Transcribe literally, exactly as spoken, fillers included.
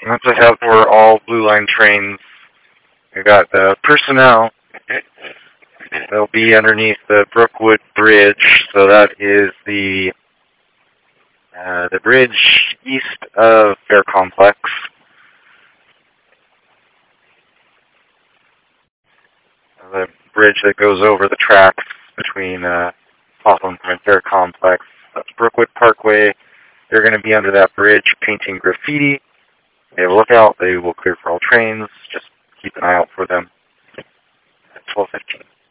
That's a head for all Blue Line trains. We got the personnel. They'll be underneath the Brookwood Bridge, so that is the uh, the bridge east of Fair Complex. The bridge that goes over the tracks between uh, Hawthorne and Fair Complex. That's Brookwood Parkway. They're going to be under that bridge painting graffiti. They have a lookout. They will clear for all trains. Just keep an eye out for them at twelve fifteen.